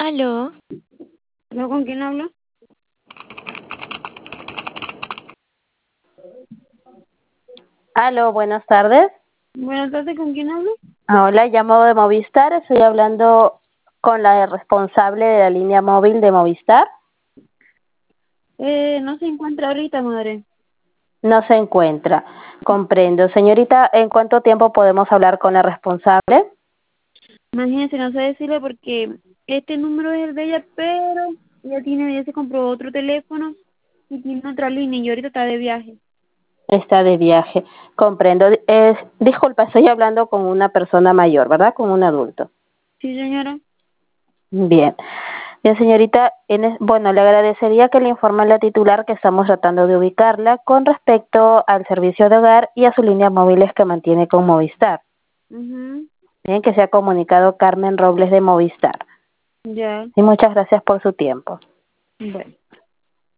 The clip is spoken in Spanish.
Aló, ¿No con quién hablo? Aló, buenas tardes. Buenas tardes, ¿con quién hablo? Hola, llamo de Movistar. Estoy hablando con la responsable de la línea móvil de Movistar. No se encuentra ahorita, madre. No se encuentra. Comprendo. Señorita, ¿en cuánto tiempo podemos hablar con la responsable? Imagínese, no sé decirle porque este número es el de ella, pero ella se compró otro teléfono y tiene otra línea y ahorita está de viaje. Está de viaje. Comprendo. Disculpa, estoy hablando con una persona mayor, ¿verdad? Con un adulto. Sí, señora. Bien. Bien, señorita, bueno, le agradecería que le informe a la titular que estamos tratando de ubicarla con respecto al servicio de hogar y a sus líneas móviles que mantiene con Movistar. Mhm. Bien, que se ha comunicado Carmen Robles de Movistar. Ya. Y muchas gracias por su tiempo. Bueno.